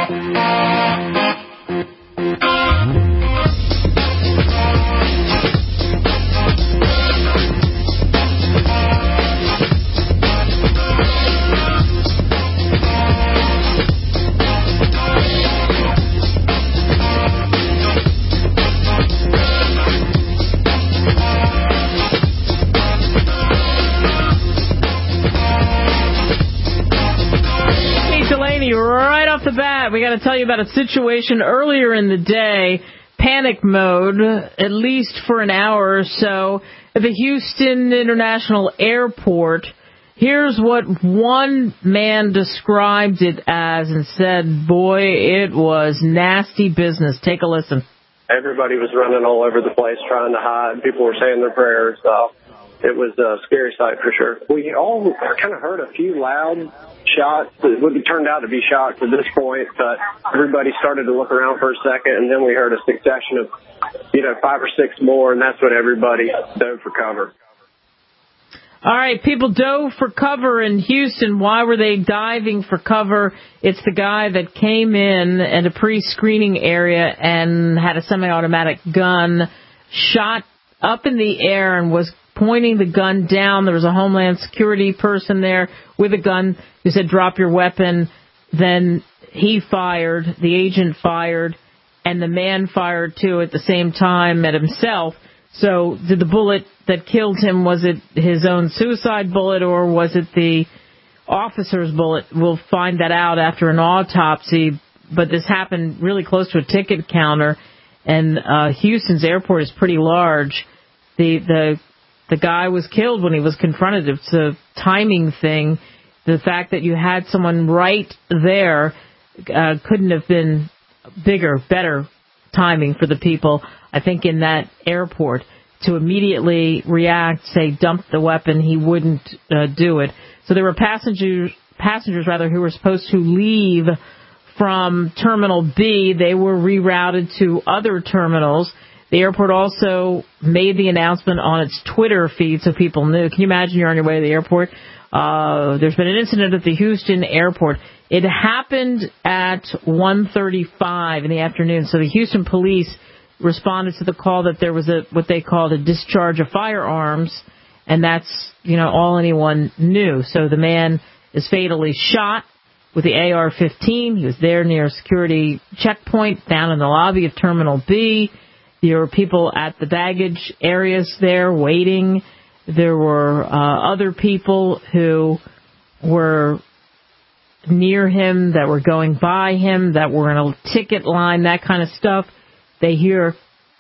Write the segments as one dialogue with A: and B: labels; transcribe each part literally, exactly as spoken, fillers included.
A: We got to tell you about a situation earlier in the day, panic mode, at least for an hour or so, at the Houston International Airport. Here's what one man described it as and said, boy, it was nasty business. Take a listen.
B: Everybody was running all over the place trying to hide. People were saying their prayers. So it was a scary sight for sure. We all kind of heard a few loud shots. It would have turned out to be shots at this point, but everybody started to look around for a second, and then we heard a succession of, you know, five or six more, and that's when everybody dove for cover.
A: All right, people dove for cover in Houston. Why were they diving for cover? It's the guy that came in at a pre-screening area and had a semi-automatic gun, shot up in the air and was pointing the gun down. There was a Homeland Security person there with a gun who said, drop your weapon. Then he fired, the agent fired, and the man fired, too, at the same time at himself. So did the bullet that killed him, was it his own suicide bullet or was it the officer's bullet? We'll find that out after an autopsy. But this happened really close to a ticket counter, and uh, Houston's airport is pretty large. The the The guy was killed when he was confronted. It's a timing thing. The fact that you had someone right there uh, couldn't have been bigger, better timing for the people, I think, in that airport. To immediately react, say, dump the weapon, he wouldn't uh, do it. So there were passengers, passengers rather, who were supposed to leave from Terminal B. They were rerouted to other terminals. The airport also made the announcement on its Twitter feed so people knew. Can you imagine you're on your way to the airport? Uh, there's been an incident at the Houston airport. It happened at one thirty-five in the afternoon. So the Houston police responded to the call that there was a what they called a discharge of firearms, and that's, you know, all anyone knew. So the man is fatally shot with the A R fifteen. He was there near a security checkpoint down in the lobby of Terminal B. There were people at the baggage areas there waiting. There were uh, other people who were near him, that were going by him, that were in a ticket line, that kind of stuff. They hear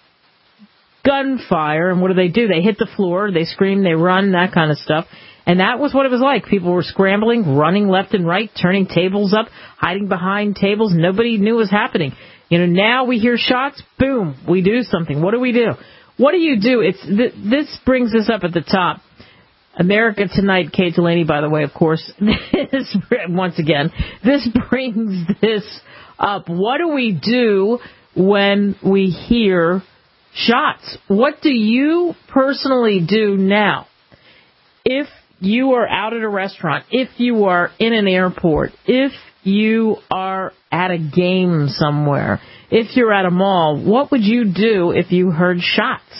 A: gunfire, and what do they do? They hit the floor, they scream, they run, that kind of stuff. And that was what it was like. People were scrambling, running left and right, turning tables up, hiding behind tables. Nobody knew what was happening. You know, now we hear shots, boom, we do something. What do we do? What do you do? It's th- this brings us up at the top. America Tonight, Kate Delaney, by the way, of course. This, once again, this brings this up. What do we do when we hear shots? What do you personally do now? If you are out at a restaurant, if you are in an airport, if you are at a game somewhere, if you're at a mall, what would you do if you heard shots?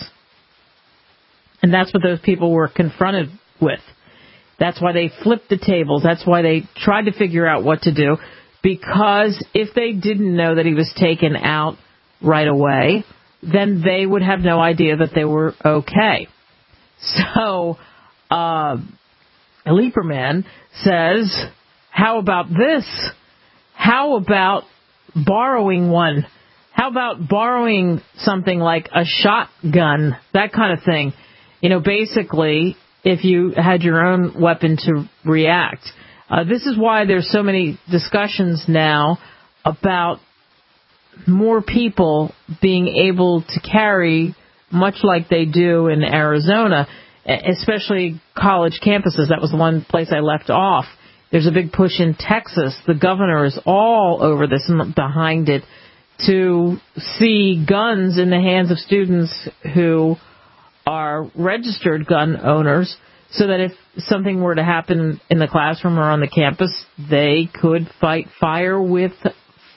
A: And that's what those people were confronted with. That's why they flipped the tables. That's why they tried to figure out what to do. Because if they didn't know that he was taken out right away, then they would have no idea that they were okay. So, uh, Lieberman says, how about this? How about borrowing one? How about borrowing something like a shotgun, that kind of thing? You know, basically, if you had your own weapon to react. Uh, this is why there's so many discussions now about more people being able to carry, much like they do in Arizona, especially college campuses. That was the one place I left off. There's a big push in Texas. The governor is all over this and behind it to see guns in the hands of students who are registered gun owners, so that if something were to happen in the classroom or on the campus, they could fight fire with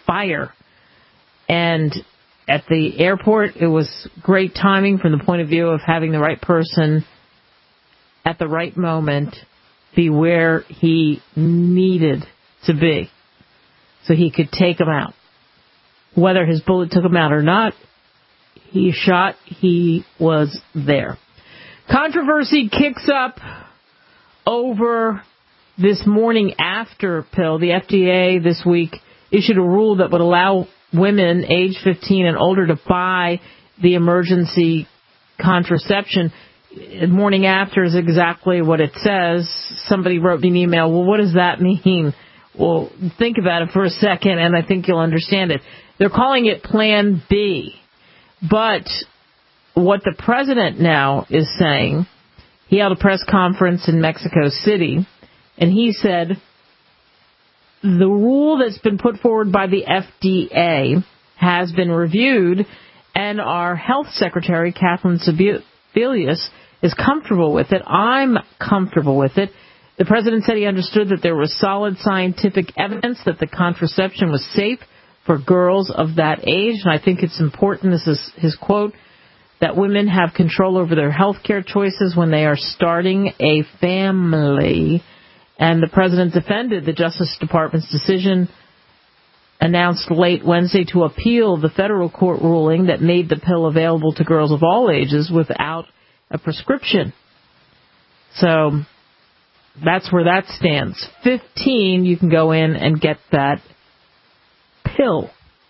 A: fire. And at the airport, it was great timing from the point of view of having the right person at the right moment be where he needed to be so he could take him out. Whether his bullet took him out or not, he shot, he was there. Controversy kicks up over this morning after pill. The F D A this week issued a rule that would allow women age fifteen and older to buy the emergency contraception. Morning after is exactly what it says. Somebody wrote me an email, well, what does that mean? Well, think about it for a second, and I think you'll understand it. They're calling it Plan B. But what the president now is saying, he held a press conference in Mexico City, and he said the rule that's been put forward by the F D A has been reviewed, and our health secretary, Kathleen Sebelius, is comfortable with it. I'm comfortable with it. The president said he understood that there was solid scientific evidence that the contraception was safe for girls of that age. And I think it's important, this is his quote, that women have control over their health care choices when they are starting a family. And the president defended the Justice Department's decision announced late Wednesday to appeal the federal court ruling that made the pill available to girls of all ages without a prescription. So that's where that stands. fifteen, you can go in and get that pill.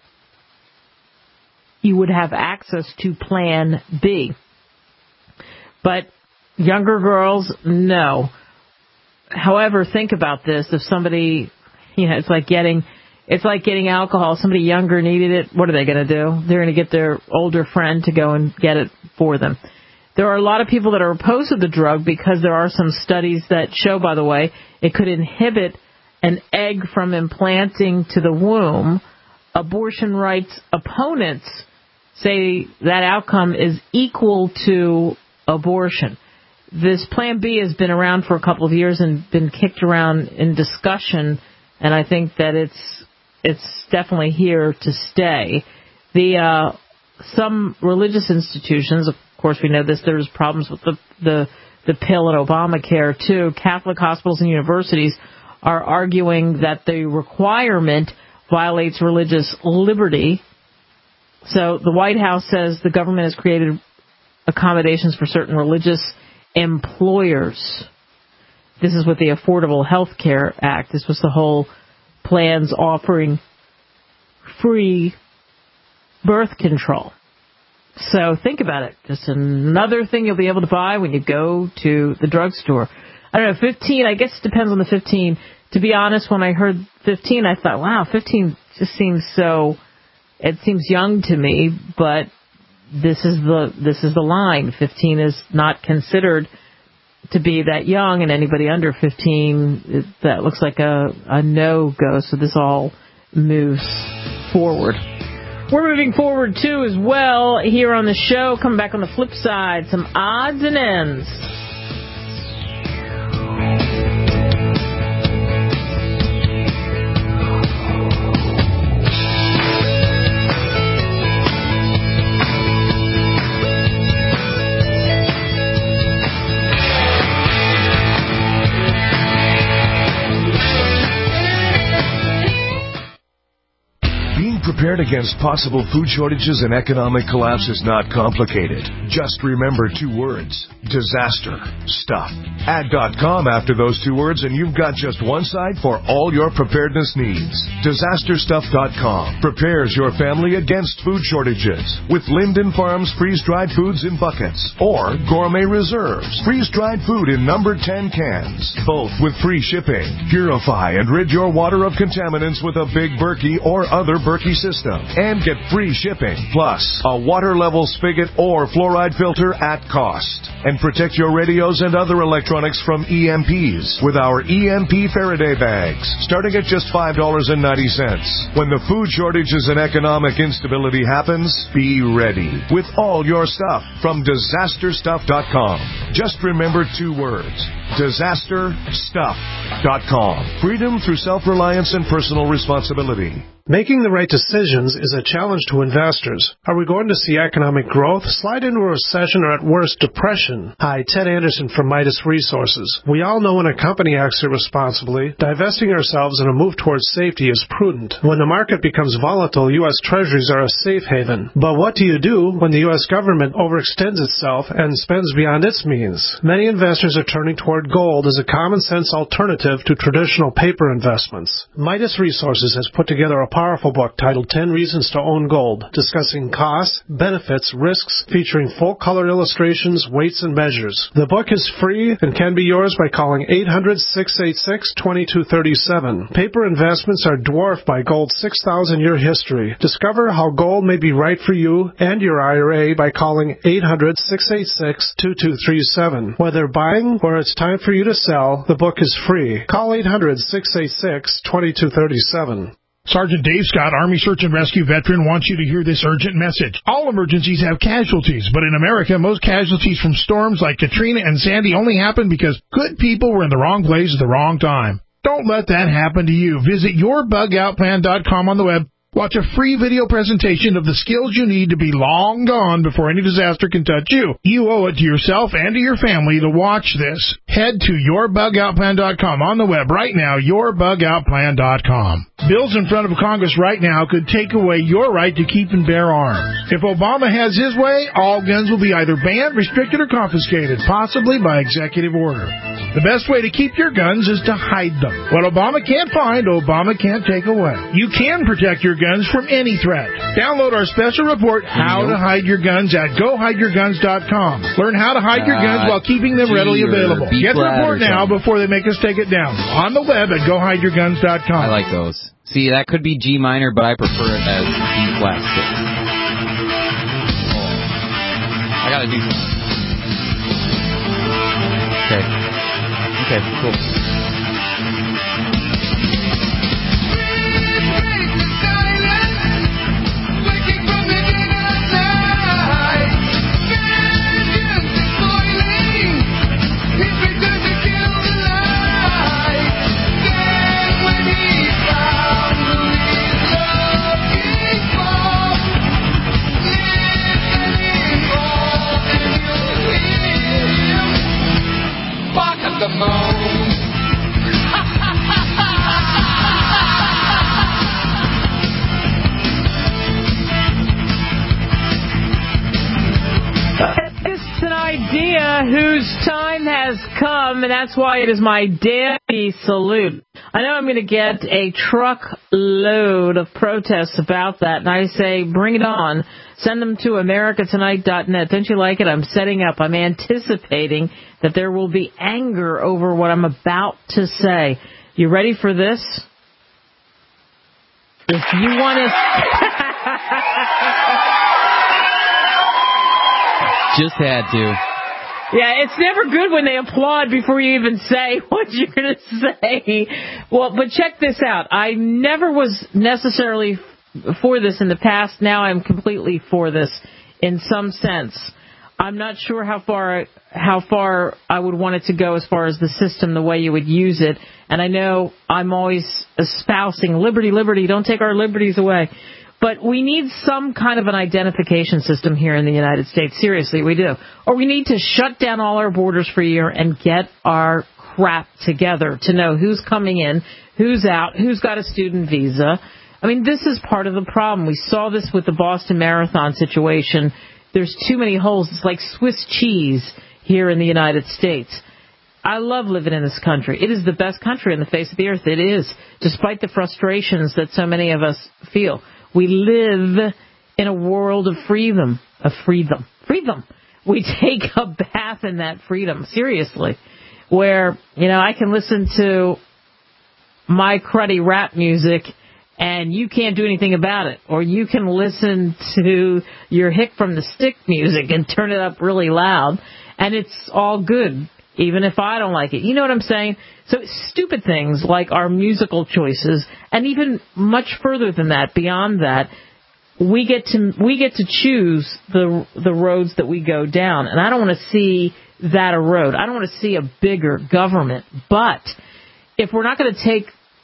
A: You would have access to Plan B. But younger girls, no. However, think about this. If somebody, you know, it's like getting, it's like getting alcohol. Somebody younger needed it. What are they going to do? They're going to get their older friend to go and get it for them. There are a lot of people that are opposed to the drug because there are some studies that show, by the way, it could inhibit an egg from implanting to the womb. Abortion rights opponents say that outcome is equal to abortion. This Plan B has been around for a couple of years and been kicked around in discussion, and I think that it's it's definitely here to stay. The uh, some religious institutions, of course, we know this. There's problems with the the, the pill and Obamacare too. Catholic hospitals and universities are arguing that the requirement violates religious liberty. So the White House says the government has created accommodations for certain religious employers. This is with the Affordable Health Care Act. This was the whole plans offering free birth control. So think about it. Just another thing you'll be able to buy when you go to the drugstore. I don't know, fifteen, I guess it depends on the fifteen. To be honest, when I heard fifteen, I thought, wow, fifteen just seems so, it seems young to me, but this is the this is the line. fifteen is not considered to be that young, and anybody under fifteen, that looks like a, a no-go, so this all moves forward. We're moving forward, too, as well, here on the show. Coming back on the flip side, some odds and ends.
C: Prepared against possible food shortages and economic collapse is not complicated. Just remember two words: disaster stuff. Add .com after those two words and you've got just one site for all your preparedness needs. disaster stuff dot com prepares your family against food shortages with Linden Farms freeze-dried foods in buckets or Gourmet Reserves freeze-dried food in number ten cans, both with free shipping. Purify and rid your water of contaminants with a Big Berkey or other Berkey system and get free shipping, plus a water level spigot or fluoride filter at cost. And protect your radios and other electronics from E M Ps with our E M P Faraday bags, starting at just five dollars and ninety cents. When the food shortages and economic instability happens, be ready with all your stuff from disaster stuff dot com. Just remember two words: disaster stuff dot com. Freedom through self-reliance and personal responsibility.
D: Making the right decisions is a challenge to investors. Are we going to see economic growth, slide into a recession, or at worst, depression? Hi, Ted Anderson from Midas Resources. We all know when a company acts irresponsibly, divesting ourselves in a move towards safety is prudent. When the market becomes volatile, U S Treasuries are a safe haven. But what do you do when the U S government overextends itself and spends beyond its means? Many investors are turning toward gold as a common-sense alternative to traditional paper investments. Midas Resources has put together a powerful book titled ten Reasons to Own Gold, discussing costs, benefits, risks, featuring full-color illustrations, weights, and measures. The book is free and can be yours by calling eight hundred, six eight six, two two three seven. Paper investments are dwarfed by gold's six thousand year history. Discover how gold may be right for you and your I R A by calling eight hundred, six eight six, two two three seven. Whether buying or it's time for you to sell, the book is free. Call eight hundred, six eight six, two two three seven.
E: Sergeant Dave Scott, Army Search and Rescue veteran, wants you to hear this urgent message. All emergencies have casualties, but in America, most casualties from storms like Katrina and Sandy only happen because good people were in the wrong place at the wrong time. Don't let that happen to you. Visit your bug out plan dot com on the web. Watch a free video presentation of the skills you need to be long gone before any disaster can touch you. You owe it to yourself and to your family to watch this. Head to your bug out plan dot com on the web right now, your bug out plan dot com. Bills in front of Congress right now could take away your right to keep and bear arms. If Obama has his way, all guns will be either banned, restricted, or confiscated, possibly by executive order. The best way to keep your guns is to hide them. What Obama can't find, Obama can't take away. You can protect your guns from any threat. Download our special report, How to Hide Your Guns, at go hide your guns dot com. Learn how to hide your guns while keeping them readily available. Get the report now before they make us take it down. On the web at go hide your guns dot com.
F: I like those. See, that could be G minor, but I prefer it as B flat six. Oh. I gotta do something. Okay. Okay, cool.
G: The moon.
A: It's an idea whose time has come, and that's why it is my daily salute. I know I'm going to get a truckload of protests about that, and I say, bring it on. Send them to america tonight dot net. Don't you like it? I'm setting up. I'm anticipating that there will be anger over what I'm about to say. You ready for this? If you want to...
F: Just had to.
A: Yeah, it's never good when they applaud before you even say what you're going to say. Well, but check this out. I never was necessarily for this in the past. Now I'm completely for this in some sense. I'm not sure how far how far I would want it to go as far as the system, the way you would use it. And I know I'm always espousing liberty, liberty, don't take our liberties away. But we need some kind of an identification system here in the United States. Seriously, we do. Or we need to shut down all our borders for a year and get our crap together to know who's coming in, who's out, who's got a student visa. I mean, this is part of the problem. We saw this with the Boston Marathon situation. There's too many holes. It's like Swiss cheese here in the United States. I love living in this country. It is the best country on the face of the earth. It is, despite the frustrations that so many of us feel. We live in a world of freedom, of freedom, freedom. We take a bath in that freedom, seriously, where, you know, I can listen to my cruddy rap music and you can't do anything about it. Or you can listen to your Hick from the Stick music and turn it up really loud, and it's all good, even if I don't like it. You know what I'm saying? So stupid things like our musical choices, and even much further than that, beyond that, we get to we get to choose the the roads that we go down. And I don't want to see that erode. I don't want to see a bigger government. But if we're not going to take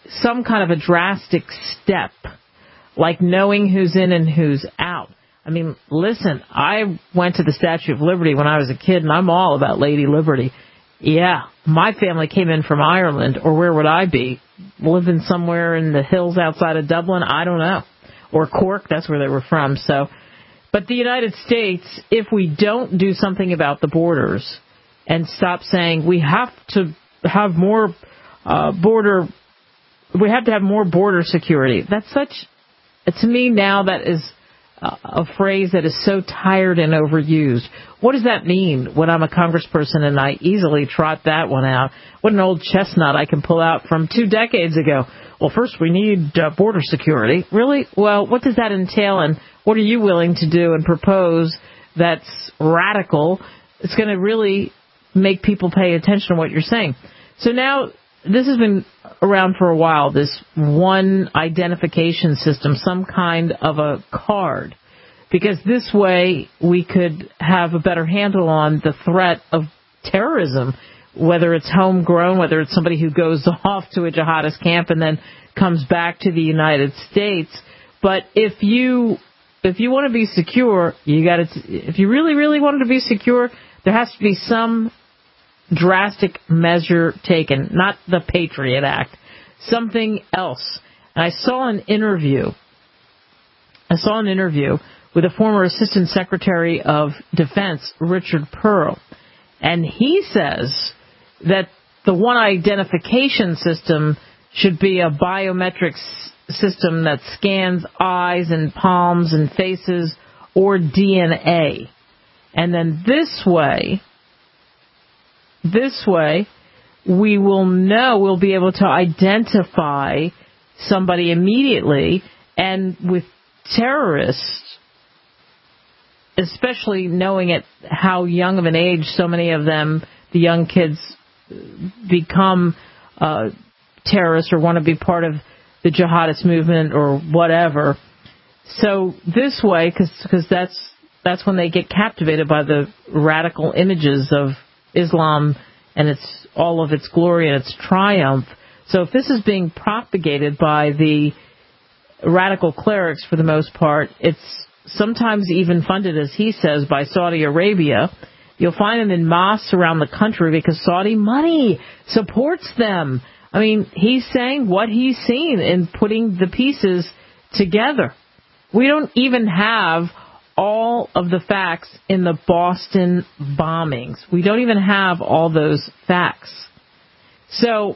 A: some kind of a drastic step, like knowing who's in and who's out. I mean, listen, I went to the Statue of Liberty when I was a kid, and I'm all about Lady Liberty. Yeah, my family came in from Ireland, or where would I be? Living somewhere in the hills outside of Dublin? I don't know. Or Cork, that's where they were from. So, but the United States, if we don't do something about the borders and stop saying we have to have more uh, border, we have to have more border security. That's such, to me now, that is a phrase that is so tired and overused. What does that mean when I'm a congressperson and I easily trot that one out? What an old chestnut I can pull out from two decades ago. Well, first we need uh, border security. Really? Well, what does that entail, and what are you willing to do and propose that's radical? It's going to really make people pay attention to what you're saying. So now this has been around for a while, this one identification system, some kind of a card, because this way we could have a better handle on the threat of terrorism, whether it's homegrown, whether it's somebody who goes off to a jihadist camp and then comes back to the United States. But if you if you want to be secure, you got to. If you really, really want to be secure, there has to be some drastic measure taken, not the Patriot Act, something else. And I saw an interview. I saw an interview with a former Assistant Secretary of Defense, Richard Pearl, and he says that the one identification system should be a biometric s- system that scans eyes and palms and faces or D N A. And then this way, this way, we will know, we'll be able to identify somebody immediately. And with terrorists, especially knowing at how young of an age so many of them, the young kids, become uh, terrorists or want to be part of the jihadist movement or whatever. So this way, because that's that's when they get captivated by the radical images of Islam and its all of its glory and its triumph. So if this is being propagated by the radical clerics for the most part, it's sometimes even funded, as he says, by Saudi Arabia. You'll find them in mosques around the country because Saudi money supports them. I mean, he's saying what he's seen in putting the pieces together. We don't even have all of the facts in the Boston bombings. We don't even have all those facts. So,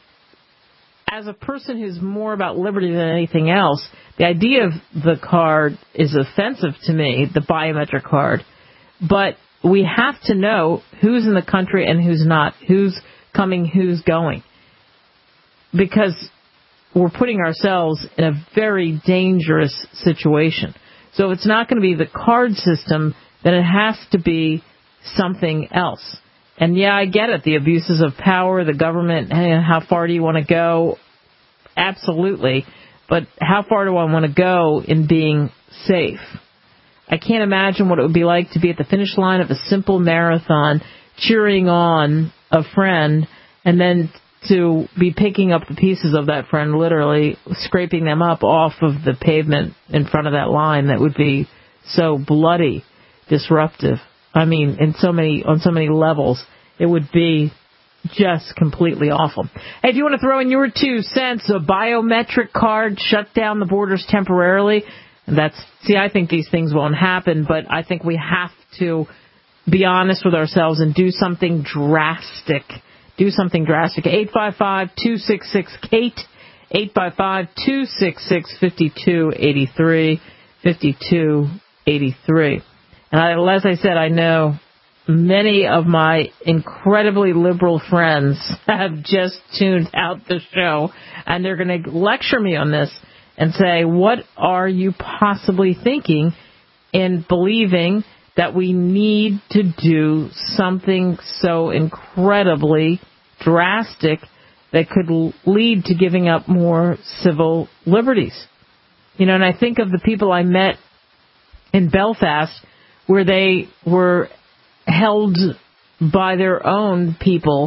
A: as a person who's more about liberty than anything else, the idea of the card is offensive to me, the biometric card. But we have to know who's in the country and who's not, who's coming, who's going. Because we're putting ourselves in a very dangerous situation. So if it's not going to be the card system, then it has to be something else. And yeah, I get it, the abuses of power, the government, and how far do you want to go? Absolutely. But how far do I want to go in being safe? I can't imagine what it would be like to be at the finish line of a simple marathon, cheering on a friend, and then to be picking up the pieces of that friend, literally scraping them up off of the pavement in front of that line. That would be so bloody disruptive. I mean, in so many, on so many levels, it would be just completely awful. Hey, if you want to throw in your two cents, a biometric card shut down the borders temporarily. That's, see, I think these things won't happen, but I think we have to be honest with ourselves and do something drastic. Do something drastic. eight five five, two six six, Kate, eight five five, two six six, five two eight three, five two eight three. And I, as I said, I know many of my incredibly liberal friends have just tuned out the show, and they're going to lecture me on this and say, what are you possibly thinking in believing that we need to do something so incredibly drastic that could lead to giving up more civil liberties? You know, and I think of the people I met in Belfast where they were held by their own people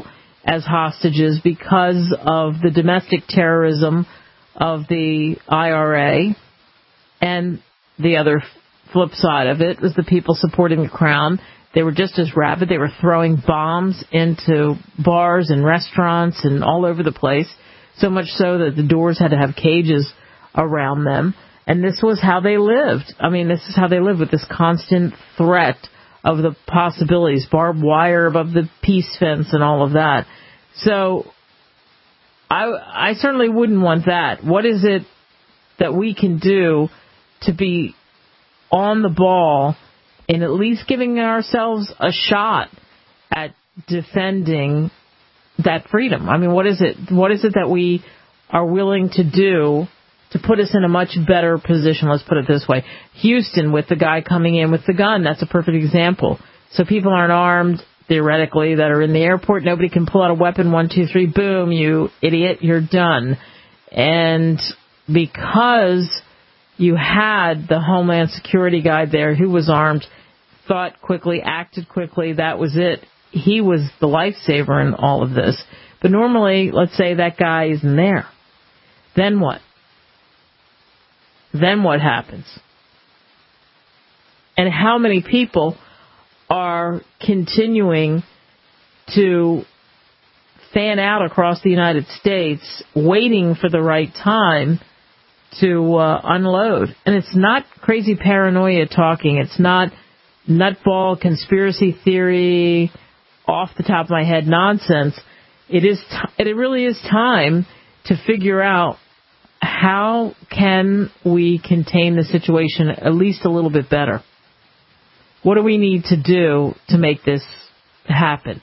A: as hostages because of the domestic terrorism of the I R A. And the other flip side of it was the people supporting the Crown. They were just as rabid. They were throwing bombs into bars and restaurants and all over the place, so much so that the doors had to have cages around them. And this was how they lived. I mean, this is how they lived, with this constant threat of the possibilities, barbed wire above the peace fence and all of that. So I, I certainly wouldn't want that. What is it that we can do to be on the ball in at least giving ourselves a shot at defending that freedom? I mean, what is it? What is it that we are willing to do to put us in a much better position? Let's put it this way. Houston, with the guy coming in with the gun, that's a perfect example. So people aren't armed, theoretically, that are in the airport. Nobody can pull out a weapon. One, two, three, boom, you idiot, you're done. And because you had the Homeland Security guy there who was armed, thought quickly, acted quickly, that was it. He was the lifesaver in all of this. But normally, let's say that guy isn't there. Then what? Then what happens? And how many people are continuing to fan out across the United States, waiting for the right time to uh, unload? And it's not crazy paranoia talking. It's not nutball conspiracy theory, off the top of my head nonsense. It is. T- it really is time to figure out how can we contain the situation at least a little bit better. What do we need to do to make this happen?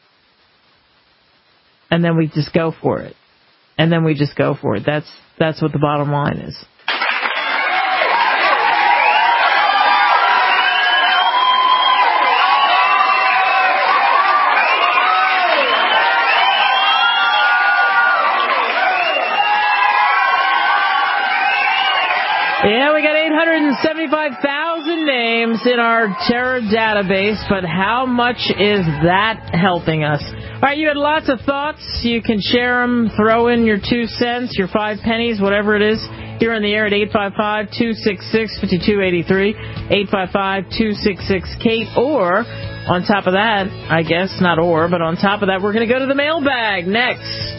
A: And then we just go for it. And then we just go for it. That's that's what the bottom line is. Yeah, we got eight hundred seventy-five thousand names in our terror database, but how much is that helping us? All right, you had lots of thoughts. You can share them, throw in your two cents, your five pennies, whatever it is. Here on the air at eight five five, two six six, five two eight three, eight five five, two six six, Kate, or on top of that, I guess, not or, but on top of that, we're going to go to the mailbag next.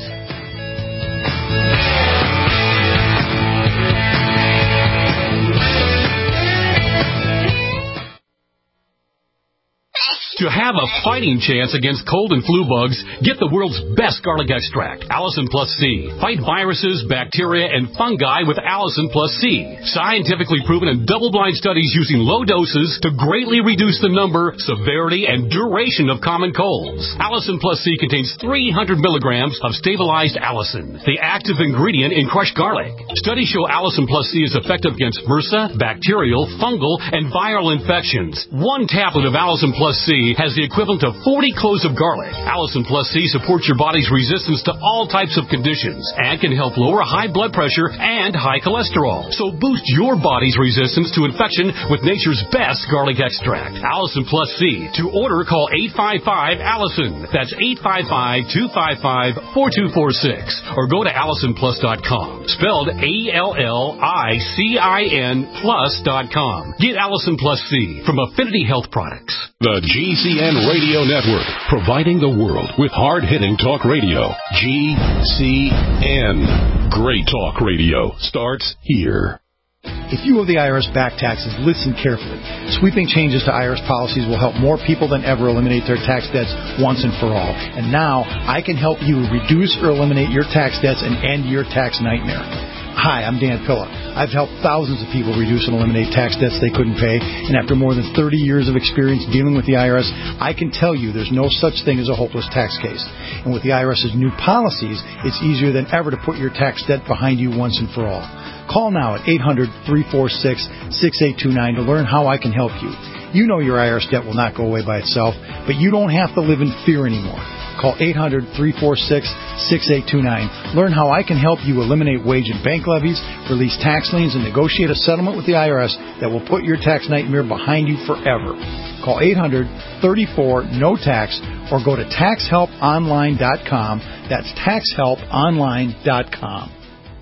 H: To have a fighting chance against cold and flu bugs, get the world's best garlic extract, Allison Plus C. Fight viruses, bacteria, and fungi with Allison Plus C. Scientifically proven in double-blind studies using low doses to greatly reduce the number, severity, and duration of common colds. Allison Plus C contains three hundred milligrams of stabilized allicin, the active ingredient in crushed garlic. Studies show Allison Plus C is effective against MRSA, bacterial, fungal, and viral infections. One tablet of Allison Plus C has the equivalent of forty cloves of garlic. Allison Plus C supports your body's resistance to all types of conditions and can help lower high blood pressure and high cholesterol. So boost your body's resistance to infection with nature's best garlic extract, Allison Plus C. To order, call eight five five, Allison. That's eight five five, two five five, four two four six. Or go to allison plus dot com. Spelled A L L I C I N plus dot com. Get Allison Plus C from Affinity Health Products.
I: The G C N Radio Network, providing the world with hard-hitting talk radio. G C N. Great talk radio starts here.
J: If you owe the I R S back taxes, listen carefully. Sweeping changes to I R S policies will help more people than ever eliminate their tax debts once and for all. And now, I can help you reduce or eliminate your tax debts and end your tax nightmare. Hi, I'm Dan Pilla. I've helped thousands of people reduce and eliminate tax debts they couldn't pay, and after more than thirty years of experience dealing with the I R S, I can tell you there's no such thing as a hopeless tax case. And with the I R S's new policies, it's easier than ever to put your tax debt behind you once and for all. Call now at eight hundred, three four six, six eight two nine to learn how I can help you. You know your I R S debt will not go away by itself, but you don't have to live in fear anymore. Call eight hundred, three four six, six eight two nine. Learn how I can help you eliminate wage and bank levies, release tax liens, and negotiate a settlement with the I R S that will put your tax nightmare behind you forever. Call eight hundred, three four, N O tax or go to tax help online dot com. That's tax help online dot com.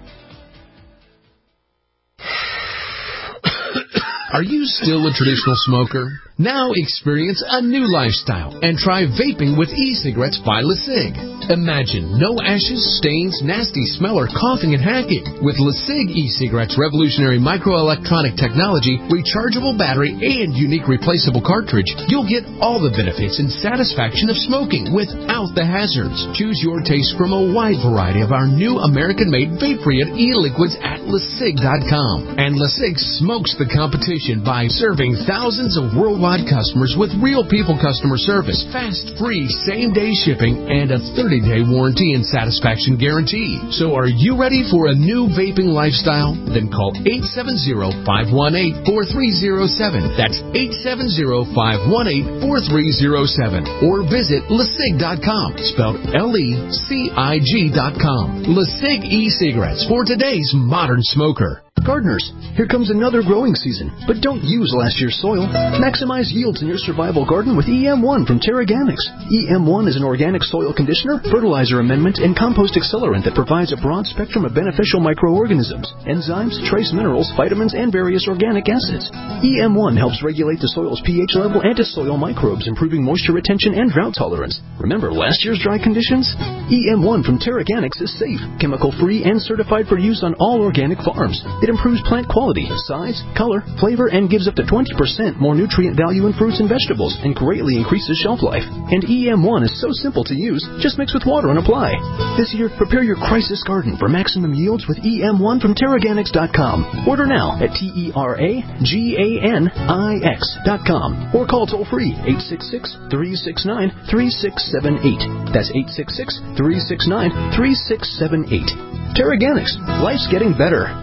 K: Are you still a traditional smoker? Now experience a new lifestyle and try vaping with e-cigarettes by LeSig. Imagine no ashes, stains, nasty smell, or coughing and hacking. With LeSig e-cigarettes' revolutionary microelectronic technology, rechargeable battery, and unique replaceable cartridge, you'll get all the benefits and satisfaction of smoking without the hazards. Choose your taste from a wide variety of our new American-made vape-free e-liquids at LeSig dot com. And LeSig smokes the competition by serving thousands of worldwide customers with real people customer service, fast, free, same-day shipping, and a thirty-day warranty and satisfaction guarantee. So are you ready for a new vaping lifestyle? Then call eight seven zero, five one eight, four three zero seven. That's eight seven zero, five one eight, four three zero seven. Or visit LeSig dot com, spelled L E C I G dot com. LeSig e-cigarettes for today's modern smoker.
L: Gardeners, here comes another growing season, but don't use last year's soil. Maximize yields in your survival garden with E M one from TerraGanix. E M one is an organic soil conditioner, fertilizer amendment, and compost accelerant that provides a broad spectrum of beneficial microorganisms, enzymes, trace minerals, vitamins, and various organic acids. E M one helps regulate the soil's pH level and its soil microbes, improving moisture retention and drought tolerance. Remember last year's dry conditions? E M one from TerraGanix is safe, chemical-free, and certified for use on all organic farms. It improves plant quality, size, color, flavor, and gives up to twenty percent more nutrient value in fruits and vegetables and greatly increases shelf life. And E M one is so simple to use, just mix with water and apply. This year, prepare your crisis garden for maximum yields with E M one from TerraGanix dot com. Order now at T E R A G A N I X dot com or call toll-free eight six six, three six nine, three six seven eight. That's eight six six, three six nine, three six seven eight. TerraGanix. Life's getting better.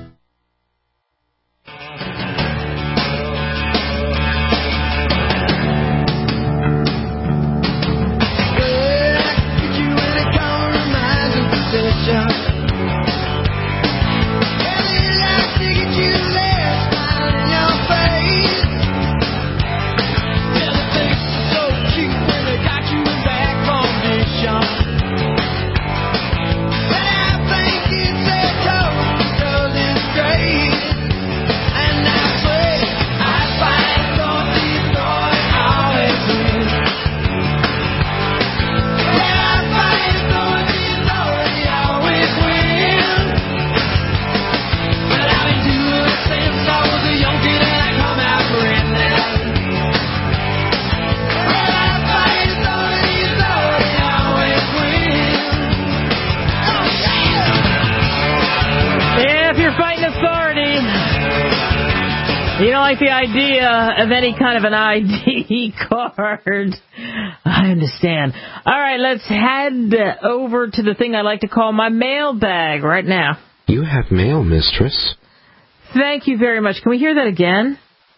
A: You don't like the idea of any kind of an I D card. I understand. All right, let's head over to the thing I like to call my mailbag right now.
M: You have mail, mistress.
A: Thank you very much. Can we hear that again?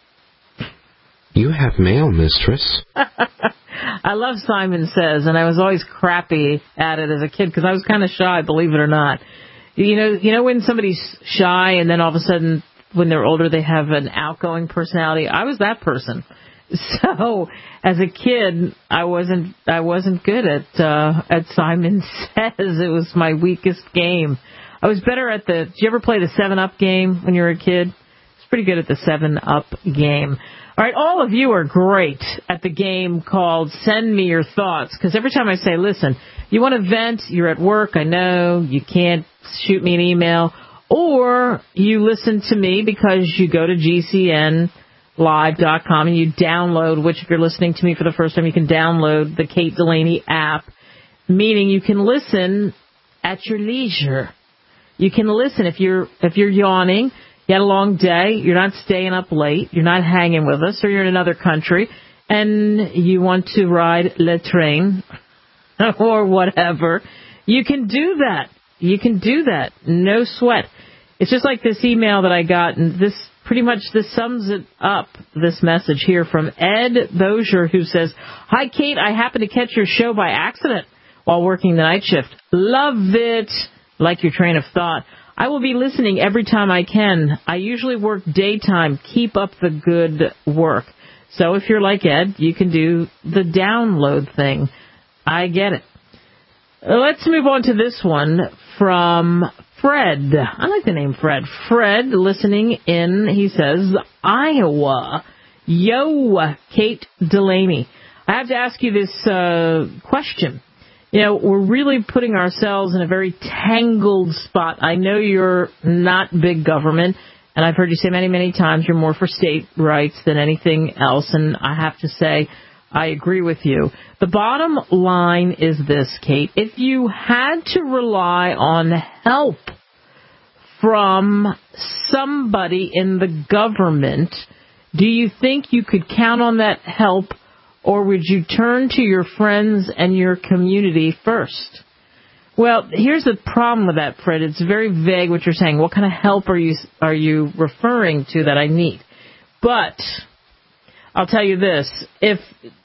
M: You have mail, mistress.
A: I love Simon Says, and I was always crappy at it as a kid because I was kind of shy, believe it or not. You know, you know when somebody's shy and then all of a sudden when they're older they have an outgoing personality? I was that person. So as a kid, I wasn't I wasn't good at uh, at Simon Says. It was my weakest game. I was better at the. Did you ever play the seven up game when you were a kid? I was pretty good at the seven up game. All right, all of you are great at the game called Send Me Your Thoughts, because every time I say, listen, you want to vent, you're at work, I know, you can't shoot me an email, or you listen to me because you go to G C N live dot com and you download, which if you're listening to me for the first time, you can download the Kate Delaney app, meaning you can listen at your leisure. You can listen if you're if you're yawning. You had a long day, you're not staying up late, you're not hanging with us, or you're in another country, and you want to ride le train, or whatever, you can do that. You can do that. No sweat. It's just like this email that I got, and this pretty much this sums it up, this message here from Ed Bozier, who says, Hi, Kate, I happened to catch your show by accident while working the night shift. Love it. Like your train of thought. I will be listening every time I can. I usually work daytime. Keep up the good work. So if you're like Ed, you can do the download thing. I get it. Let's move on to this one from Fred. I like the name Fred. Fred, listening in, he says, Iowa. Yo, Kate Delaney. I have to ask you this uh, question. You know, we're really putting ourselves in a very tangled spot. I know you're not big government, and I've heard you say many, many times you're more for state rights than anything else, and I have to say I agree with you. The bottom line is this, Kate. If you had to rely on help from somebody in the government, do you think you could count on that help, or would you turn to your friends and your community first? Well, here's the problem with that, Fred. It's very vague what you're saying. What kind of help are you are you referring to that I need? But I'll tell you this. If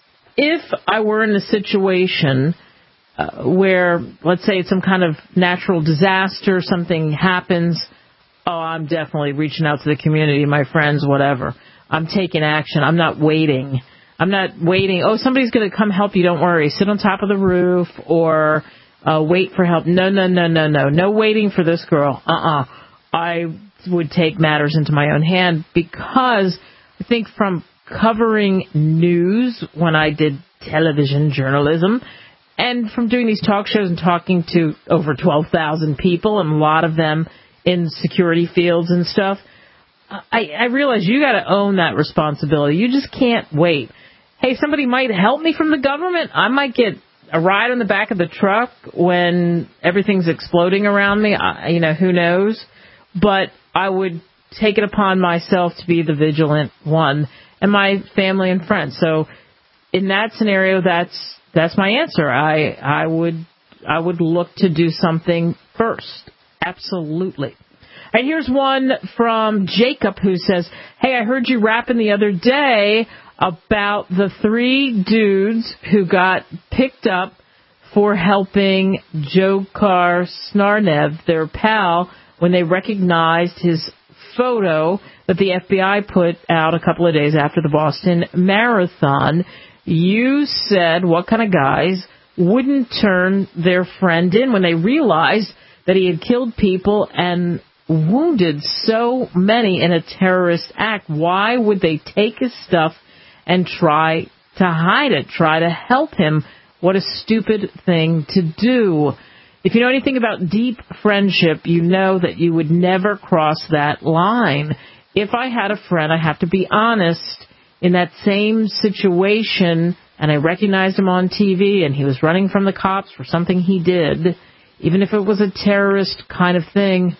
A: if I were in a situation uh, where, let's say, it's some kind of natural disaster, something happens, oh, I'm definitely reaching out to the community, my friends, whatever. I'm taking action. I'm not waiting. I'm not waiting. Oh, somebody's going to come help you. Don't worry. Sit on top of the roof or uh, wait for help. No, no, no, no, no. No waiting for this girl. Uh-uh. I would take matters into my own hand because I think from covering news when I did television journalism and from doing these talk shows and talking to over twelve thousand people and a lot of them in security fields and stuff, I, I realize you got to own that responsibility. You just can't wait. Hey, somebody might help me from the government. I might get a ride on the back of the truck when everything's exploding around me. I, you know, who knows? But I would take it upon myself to be the vigilant one and my family and friends. So in that scenario, that's that's my answer. I I would I would look to do something first. Absolutely. And here's one from Jacob who says, hey, I heard you rapping the other day about the three dudes who got picked up for helping Dzhokhar Tsarnaev, their pal, when they recognized his photo that the F B I put out a couple of days after the Boston Marathon. You said what kind of guys wouldn't turn their friend in when they realized that he had killed people and wounded so many in a terrorist act? Why would they take his stuff and try to hide it, try to help him? What a stupid thing to do. If you know anything about deep friendship, you know that you would never cross that line. If I had a friend, I have to be honest, in that same situation, and I recognized him on T V, and he was running from the cops for something he did, even if it was a terrorist kind of thing,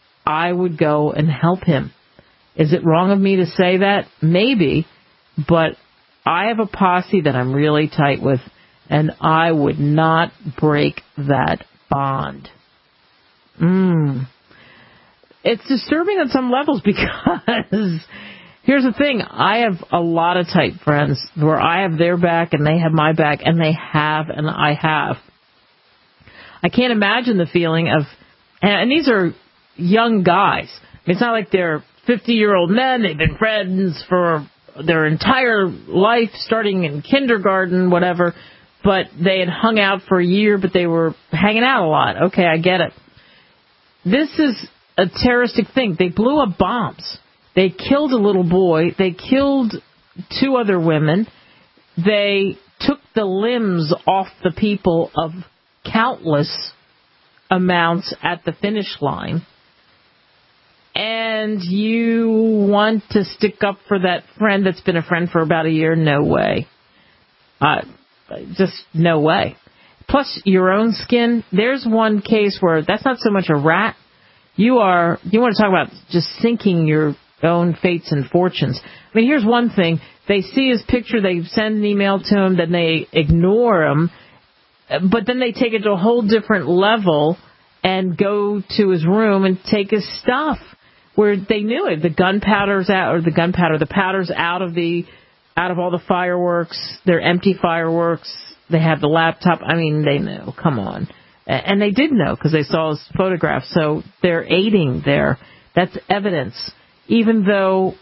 A: I would go and help him. Is it wrong of me to say that? Maybe, but I have a posse that I'm really tight with, and I would not break that bond. Mm. It's disturbing on some levels because here's the thing. I have a lot of tight friends where I have their back and they have my back, and they have and I have. I can't imagine the feeling of, and these are young guys. I mean, it's not like they're fifty-year-old men. They've been friends for their entire life, starting in kindergarten, whatever. But they had hung out for a year, but they were hanging out a lot. Okay, I get it. This is a terroristic thing. They blew up bombs. They killed a little boy. They killed two other women. They took the limbs off the people of countless amounts at the finish line. And you want to stick up for that friend that's been a friend for about a year? No way. Uh, just no way. Plus, your own skin. There's one case where that's not so much a rat. You are, you want to talk about just sinking your own fates and fortunes. I mean, here's one thing. They see his picture, they send an email to him, then they ignore him, but then they take it to a whole different level and go to his room and take his stuff where they knew it. The gunpowder's out, or the gunpowder, the powder's out of the, out of all the fireworks. They're empty fireworks. they have the laptop. I mean, they know. Come on. And they did know because they saw his photograph. So they're aiding there. That's evidence. Even though,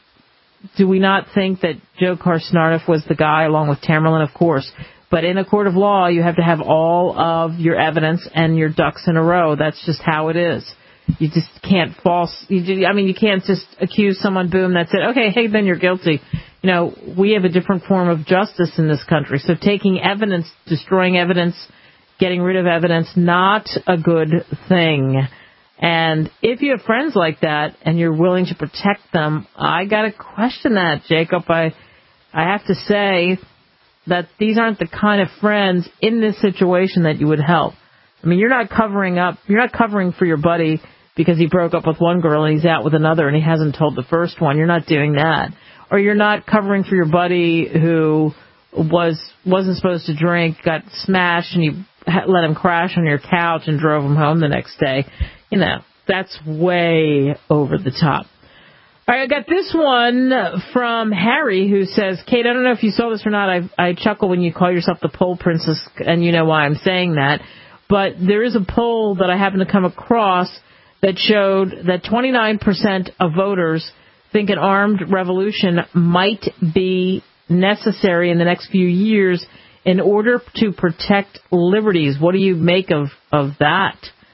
A: do we not think that Joe Carsnarnoff was the guy along with Tamerlan? Of course. But in a court of law, you have to have all of your evidence and your ducks in a row. That's just how it is. You just can't false. You just, I mean, you can't just accuse someone, boom, that's it. Okay, hey, then you're guilty. You know, we have a different form of justice in this country. So taking evidence, destroying evidence, getting rid of evidence, not a good thing. And if you have friends like that and you're willing to protect them, I got to question that, Jacob. I, I have to say that these aren't the kind of friends in this situation that you would help. I mean, you're not covering up, you're not covering for your buddy because he broke up with one girl and he's out with another and he hasn't told the first one. You're not doing that. Or you're not covering for your buddy who was, wasn't supposed to drink, got smashed, and you let him crash on your couch and drove him home the next day. You know, that's way over the top. All right, I got this one from Harry who says, Kate, I don't know if you saw this or not. I, I chuckle when you call yourself the poll princess, and you know why I'm saying that. But there is a poll that I happened to come across that showed that twenty-nine percent of voters think an armed revolution might be necessary in the next few years in order to protect liberties. What do you make of, of that?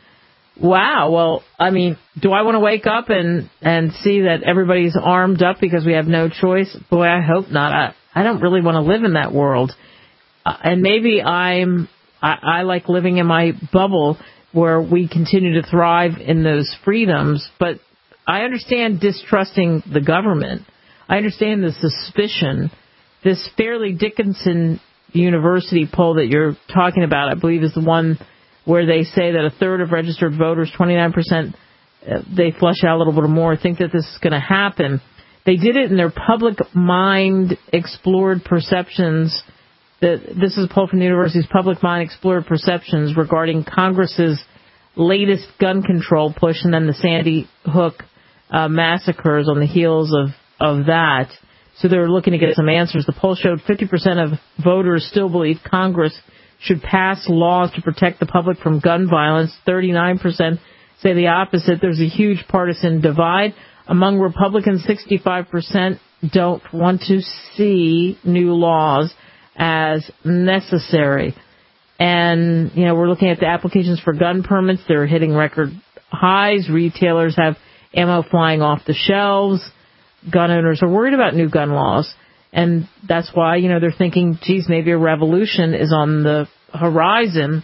A: Wow. Well, I mean, do I want to wake up and, and see that everybody's armed up because we have no choice? Boy, I hope not. I, I don't really want to live in that world. Uh, and maybe I'm, I, I like living in my bubble where we continue to thrive in those freedoms. But I understand distrusting the government. I understand the suspicion. This Fairleigh Dickinson University poll that you're talking about, I believe, is the one where they say that a third of registered voters, twenty-nine percent, uh, they flush out a little bit more, think that this is going to happen. They did it in their Public Mind Explored Perceptions. The, this is a poll from the university's Public Mind Explored Perceptions regarding Congress's latest gun control push and then the Sandy Hook uh, massacres on the heels of, of that. So they're looking to get some answers. The poll showed fifty percent of voters still believe Congress should pass laws to protect the public from gun violence. thirty-nine percent say the opposite. There's a huge partisan divide. Among Republicans, sixty-five percent don't want to see new laws as necessary. And, you know, we're looking at the applications for gun permits. They're hitting record highs. Retailers have ammo flying off the shelves. Gun owners are worried about new gun laws. And that's why, you know, they're thinking, geez, maybe a revolution is on the horizon.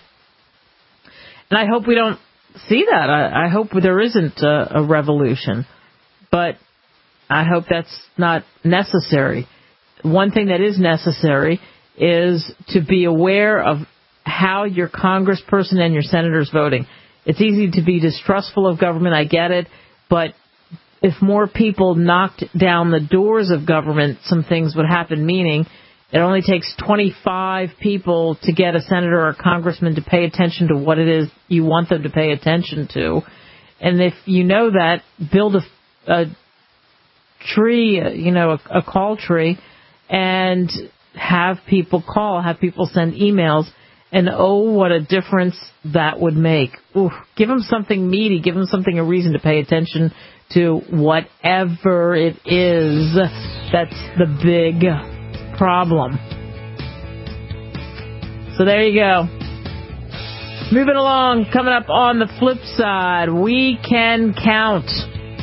A: And I hope we don't see that. I, I hope there isn't a, a revolution. But I hope that's not necessary. One thing that is necessary is to be aware of how your congressperson and your senator's voting. It's easy to be distrustful of government, I get it, but if more people knocked down the doors of government, some things would happen, meaning it only takes twenty-five people to get a senator or a congressman to pay attention to what it is you want them to pay attention to. And if you know that, build a, a tree, you know, a, a call tree, and have people call, have people send emails, and oh, what a difference that would make. Ooh, give them something meaty, give them something, a reason to pay attention to whatever it is that's the big problem. So there you go. Moving along, coming up on the flip side, we can count.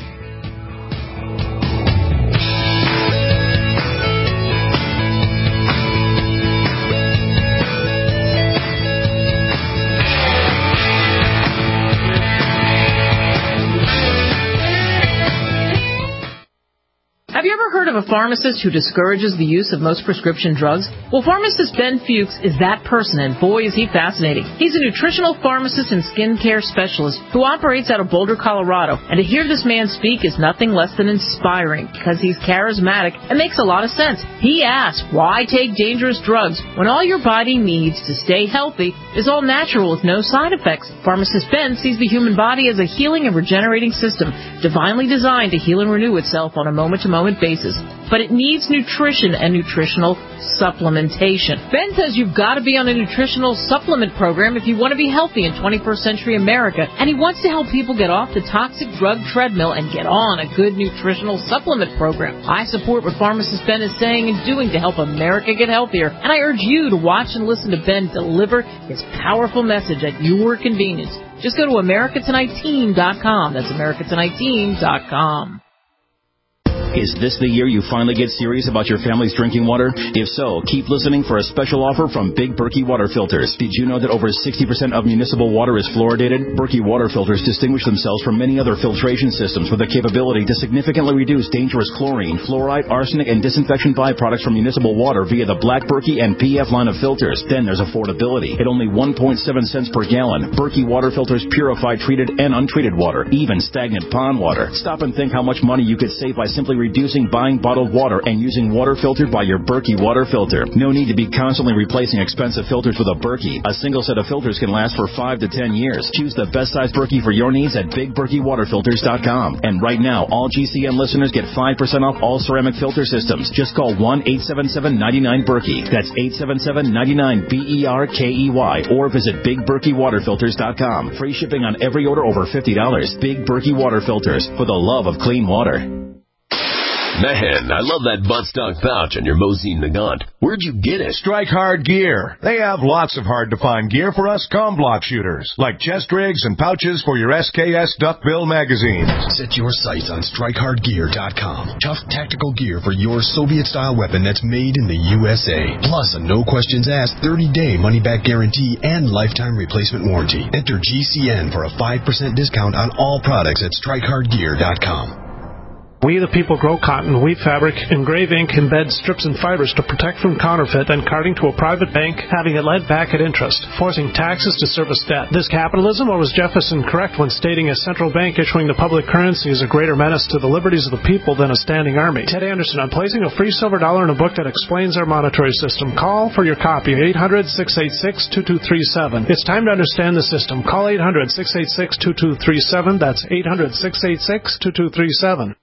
A: Have you ever heard of a pharmacist who discourages the use of most prescription drugs? Well, pharmacist Ben Fuchs is that person, and boy, is he fascinating. He's a nutritional pharmacist and skincare specialist who operates out of Boulder, Colorado. And to hear this man speak is nothing less than inspiring, because he's charismatic and makes a lot of sense. He asks, why take dangerous drugs when all your body needs to stay healthy is all natural with no side effects? Pharmacist Ben sees the human body as a healing and regenerating system, divinely designed to heal and renew itself on a moment-to-moment basis. but it needs nutrition and nutritional supplementation. Ben says you've got to be on a nutritional supplement program if you want to be healthy in twenty-first century America, and he wants to help people get off the toxic drug treadmill and get on a good nutritional supplement program. I support what pharmacist Ben is saying and doing to help America get healthier, and I urge you to watch and listen to Ben deliver his powerful message at your convenience. Just go to America Tonight Team dot com. That's America Tonight Team dot com.
N: Is this the year you finally get serious about your family's drinking water? If so, keep listening for a special offer from Big Berkey Water Filters. Did you know that over sixty percent of municipal water is fluoridated? Berkey Water Filters distinguish themselves from many other filtration systems with the capability to significantly reduce dangerous chlorine, fluoride, arsenic, and disinfection byproducts from municipal water via the Black Berkey and P F line of filters. Then there's affordability. At only one point seven cents per gallon, Berkey Water Filters purify treated and untreated water, even stagnant pond water. Stop and think how much money you could save by simply reducing buying bottled water and using water filtered by your Berkey water filter. No need to be constantly replacing expensive filters with a Berkey. A single set of filters can last for five to ten years. Choose the best size Berkey for your needs at Big Berkey Water Filters dot com. And right now, all G C N listeners get five percent off all ceramic filter systems. Just call one eight seven seven, nine nine, Berkey. That's eight seven seven, nine nine, B E R K E Y. Or visit Big Berkey Water Filters dot com. Free shipping on every order over fifty dollars. Big Berkey Water Filters, for the love of clean water.
O: Man, I love that buttstock pouch on your Mosin Nagant. Where'd you get it?
C: Strike Hard Gear. They have lots of hard-to-find gear for us comm block shooters, like chest rigs and pouches for your S K S Duckbill magazines.
P: Set your sights on strike hard gear dot com. Tough tactical gear for your Soviet-style weapon that's made in the U S A. Plus a no-questions-asked thirty-day money-back guarantee and lifetime replacement warranty. Enter G C N for a five percent discount on all products at strike hard gear dot com.
D: We the people grow cotton, weave fabric, engrave ink, embed strips and fibers to protect from counterfeit, then carting to a private bank, having it lent back at interest, forcing taxes to service debt. This capitalism, or was Jefferson correct when stating a central bank issuing the public currency is a greater menace to the liberties of the people than a standing army? Ted Anderson, I'm placing a free silver dollar in a book that explains our monetary system. Call for your copy, eight hundred, six eight six, two two three seven. It's time to understand the system. Call eight hundred, six eight six, two two three seven. That's eight hundred, six eight six, two two three seven.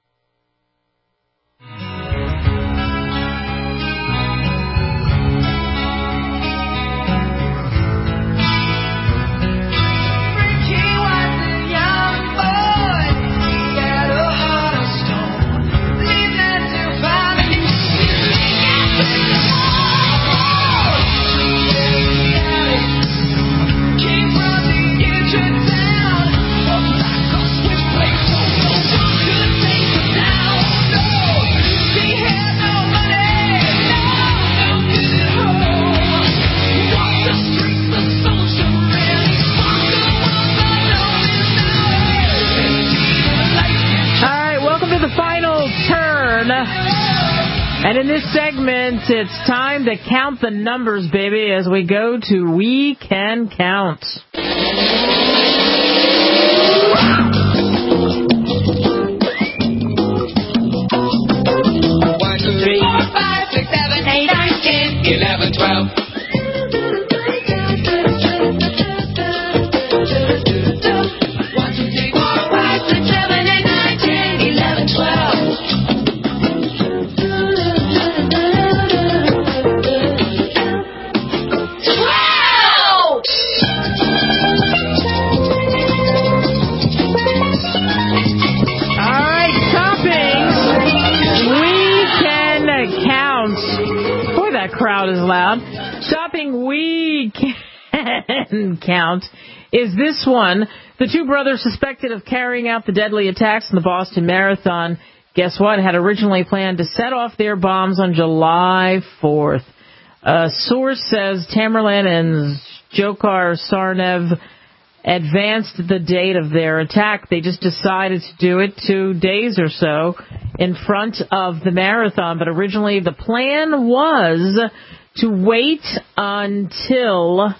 A: And in this segment, it's time to count the numbers, baby, as we go to We Can Count.
G: One, two, three, four, five, six, seven, eight, nine, ten, eleven, twelve.
A: Crowd is loud. Shopping We Can Count is this one. The two brothers suspected of carrying out the deadly attacks in the Boston Marathon, guess what, had originally planned to set off their bombs on July fourth. A source says Tamerlan and Dzhokhar Tsarnaev advanced the date of their attack. They just decided to do it two days or so in front of the marathon. But originally the plan was to wait until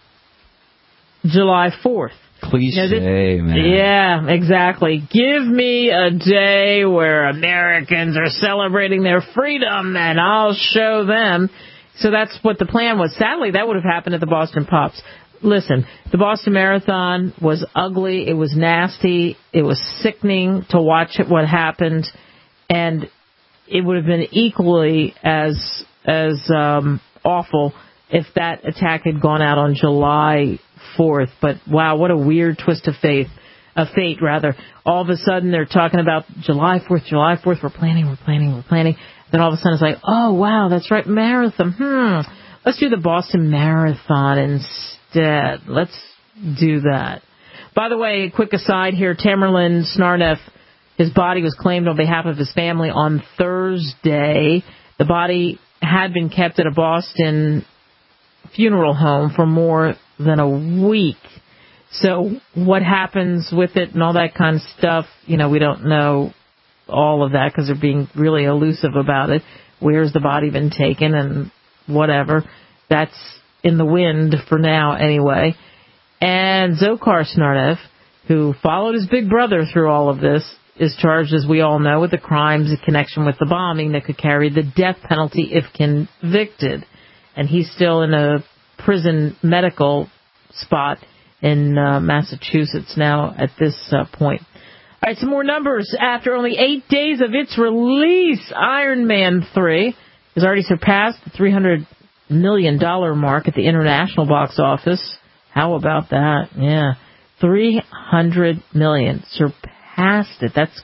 A: July fourth.
F: Cliche,
A: you know,
F: man.
A: Yeah, exactly. Give me a day where Americans are celebrating their freedom and I'll show them. So that's what the plan was. Sadly, that would have happened at the Boston Pops. Listen, the Boston Marathon was ugly. It was nasty. It was sickening to watch it, what happened. And it would have been equally as as um, awful if that attack had gone out on July fourth. But wow, what a weird twist of fate. Of fate, rather. All of a sudden, they're talking about July fourth, July fourth, we're planning, we're planning, we're planning. Then all of a sudden, it's like, oh, wow, that's right, marathon. Hmm, let's do the Boston Marathon instead. Let's do that. By the way, quick aside here, Tamerlan Tsarnaev, his body was claimed on behalf of his family on Thursday. The body had been kept at a Boston funeral home for more than a week. So what happens with it and all that kind of stuff, you know, we don't know all of that because they're being really elusive about it. Where's the body been taken and whatever. That's in the wind for now anyway. And Dzhokhar Tsarnaev, who followed his big brother through all of this, is charged, as we all know, with the crimes in connection with the bombing that could carry the death penalty if convicted. And he's still in a prison medical spot in uh, Massachusetts now at this uh, point. All right, some more numbers. After only eight days of its release, Iron Man three has already surpassed the three hundred million dollars mark at the international box office. How about that? Yeah, three hundred million dollars. Surpassed it. That's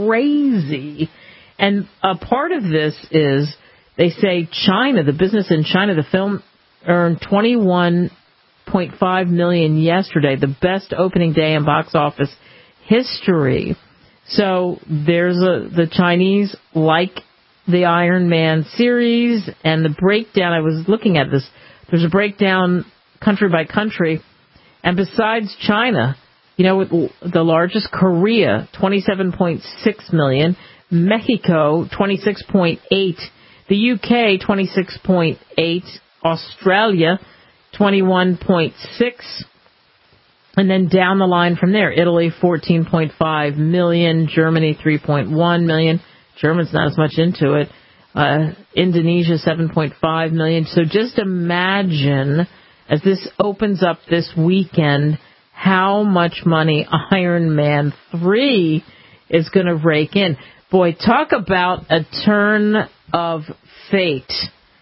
A: crazy. And a part of this is, they say China, the business in China, the film earned twenty-one point five million dollars yesterday, the best opening day in box office history. So there's a, the Chinese like the Iron Man series, and the breakdown, I was looking at this, there's a breakdown country by country, and besides China, you know, the largest, Korea, twenty-seven point six million, Mexico, twenty-six point eight, the U K, twenty-six point eight, Australia, twenty-one point six, and then down the line from there, Italy, fourteen point five million, Germany, three point one million, German's not as much into it, uh, Indonesia, seven point five million. So just imagine, as this opens up this weekend, how much money Iron Man three is going to rake in. Boy, talk about a turn of fate.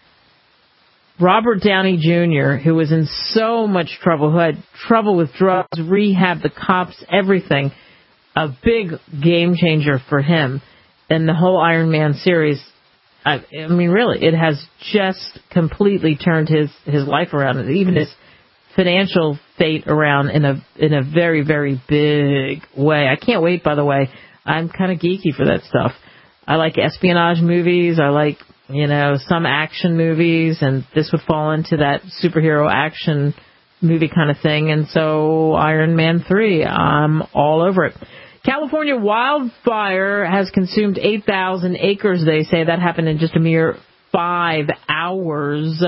A: Robert Downey Junior, who was in so much trouble, who had trouble with drugs, rehab, the cops, everything, a big game changer for him. And the whole Iron Man series, I, I mean, really, it has just completely turned his, his life around, and even his financial fate around in a in a very, very big way. I can't wait, by the way. I'm kind of geeky for that stuff. I like espionage movies. I like, you know, some action movies, and this would fall into that superhero action movie kind of thing. And so Iron Man three, I'm all over it. California wildfire has consumed eight thousand acres, they say. That happened in just a mere five hours.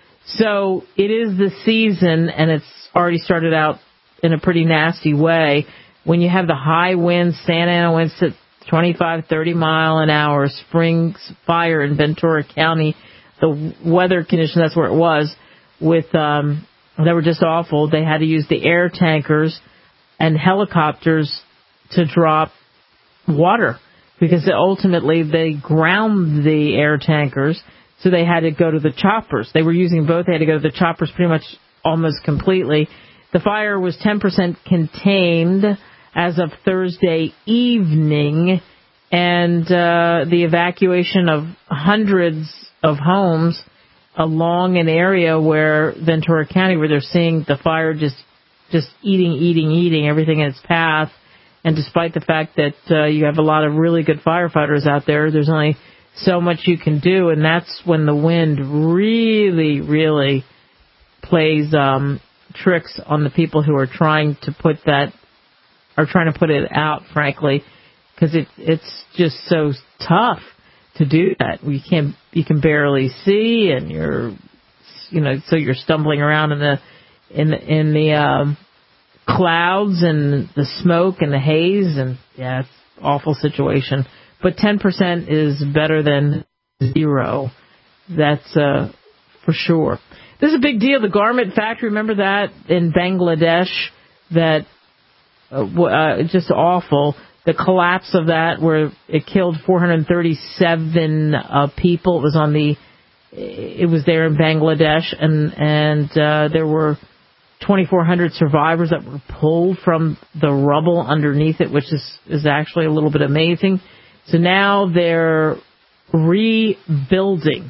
A: So it is the season, and it's already started out in a pretty nasty way. When you have the high winds, Santa Ana winds at twenty-five, thirty mile an hour, spring fire in Ventura County, the weather condition, that's where it was, with um, they were just awful. They had to use the air tankers and helicopters to drop water, because ultimately they ground the air tankers, so they had to go to the choppers. They were using both. They had to go to the choppers pretty much almost completely. The fire was ten percent contained as of Thursday evening, and uh, the evacuation of hundreds of homes along an area where Ventura County, where they're seeing the fire just just eating, eating, eating everything in its path. And despite the fact that uh, you have a lot of really good firefighters out there, there's only so much you can do, and that's when the wind really, really plays um, tricks on the people who are trying to put that, are trying to put it out, frankly, because it, it's just so tough to do that. You can't, you can barely see, and you're, you know, so you're stumbling around in the, in the, in the um, clouds and the smoke and the haze, and yeah, it's an awful situation. But ten percent is better than zero. That's uh, for sure. This is a big deal. The garment factory, remember that in Bangladesh? That uh, uh, just awful. the collapse of that, where it killed four hundred thirty-seven uh, people. It was on the, it was there in Bangladesh, and and uh, there were twenty-four hundred survivors that were pulled from the rubble underneath it, which is is actually a little bit amazing. So now they're rebuilding,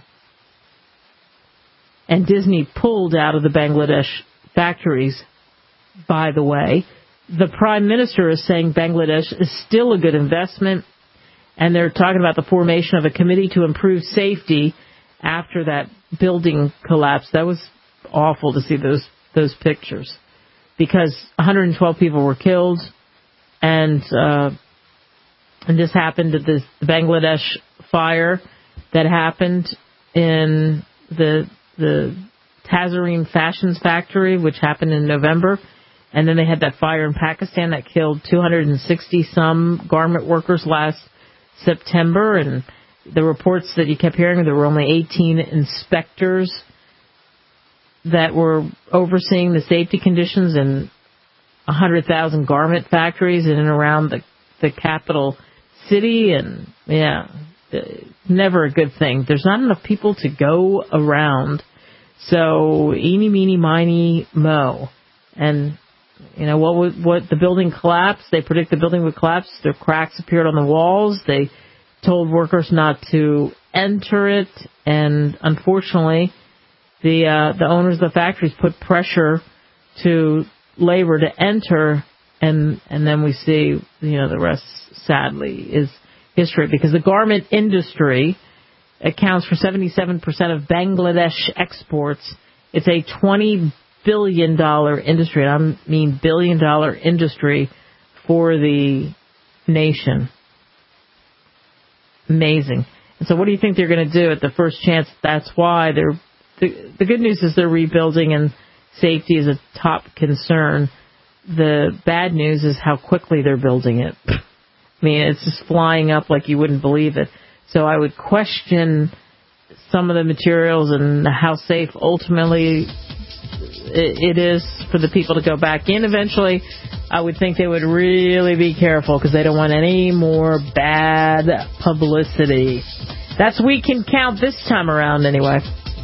A: and Disney pulled out of the Bangladesh factories. By the way, the Prime Minister is saying Bangladesh is still a good investment, and they're talking about the formation of a committee to improve safety after that building collapse. That was awful to see those those pictures, because one hundred twelve people were killed, and uh, and this happened at the Bangladesh fire that happened in the the Tazareen Fashions factory, which happened in November. And then they had that fire in Pakistan that killed two hundred sixty some garment workers last September. And the reports that you kept hearing, there were only eighteen inspectors that were overseeing the safety conditions in one hundred thousand garment factories in and around the, the capital city. And, yeah, never a good thing. There's not enough people to go around. So, eeny, meeny, miny, mo. And, you know, what would, what the building collapsed. They predict the building would collapse. The cracks appeared on the walls. They told workers not to enter it. And unfortunately, the uh, the owners of the factories put pressure to labor to enter. And and then we see, you know, the rest, sadly, is history. Because the garment industry accounts for seventy-seven percent of Bangladesh exports. It's a twenty billion dollars industry, and I mean billion dollar industry for the nation. Amazing. And so what do you think they're going to do at the first chance? That's why they're, the, the good news is they're rebuilding, and safety is a top concern. The bad news is how quickly they're building it. I mean, it's just flying up like you wouldn't believe it. So I would question some of the materials and how safe ultimately it is for the people to go back in eventually. I would think they would really be careful, because they don't want any more bad publicity. That's We Can Count this time around anyway.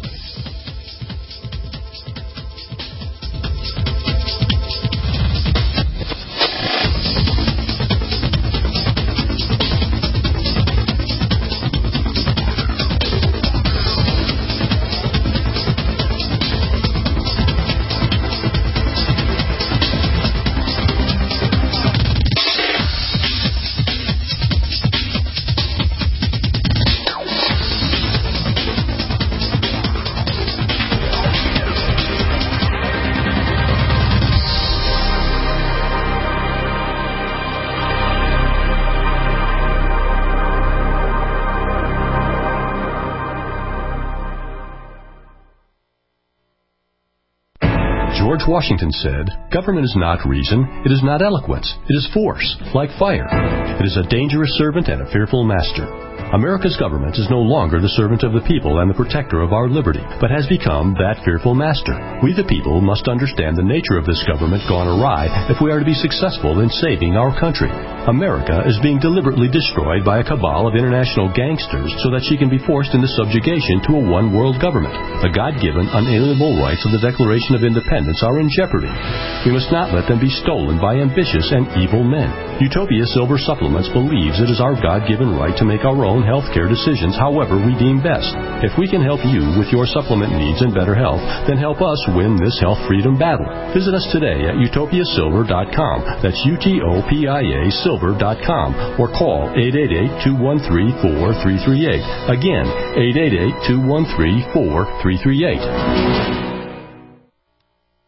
Q: George Washington said, "Government is not reason, it is not eloquence, it is force, like fire. It is a dangerous servant and a fearful master." America's government is no longer the servant of the people and the protector of our liberty, but has become that fearful master. We the people must understand the nature of this government gone awry if we are to be successful in saving our country. America is being deliberately destroyed by a cabal of international gangsters so that she can be forced into subjugation to a one-world government. The God-given, unalienable rights of the Declaration of Independence are in jeopardy. We must not let them be stolen by ambitious and evil men. Utopia Silver Supplements believes it is our God-given right to make our own healthcare decisions however we deem best. If we can help you with your supplement needs and better health, then help us win this health freedom battle. Visit us today at utopia silver dot com. That's U T O P I A silver dot com, or call eight eight eight, two one three, four three three eight. Again, eight eight eight, two one three, four three three eight.